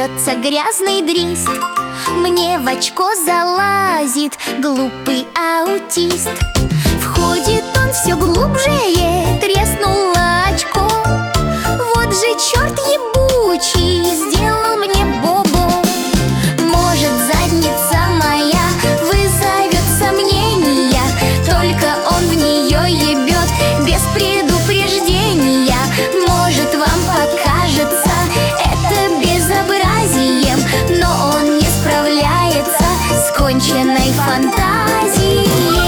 смеется грязный дрист. Мне в очко залазит глупый аутист. Входит он все глубже, треснуло очко. Вот же черт ебучий сделал мне бобо. Может, задница моя вызовет сомнения, только он в нее ебет без предупреждения. Может, вам покажется это безобразием, но он не справляется с конченной фантазией.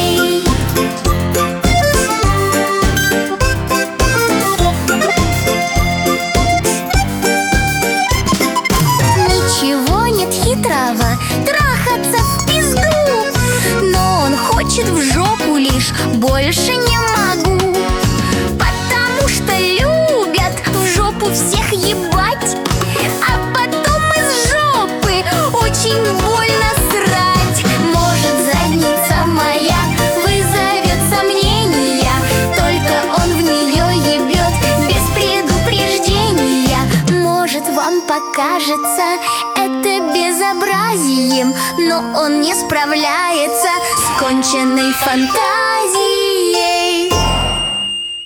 Ничего нет хитрого, трахаться в пизду, но он хочет в жопу лишь, больше не могу. Потому что любят в жопу всех ебать, а потом из жопы очень больно срать. Может, задница моя вызовет сомнения, только он в нее ебет без предупреждения. Может, вам покажется это безобразием, но он не справляется с конченной фантазией.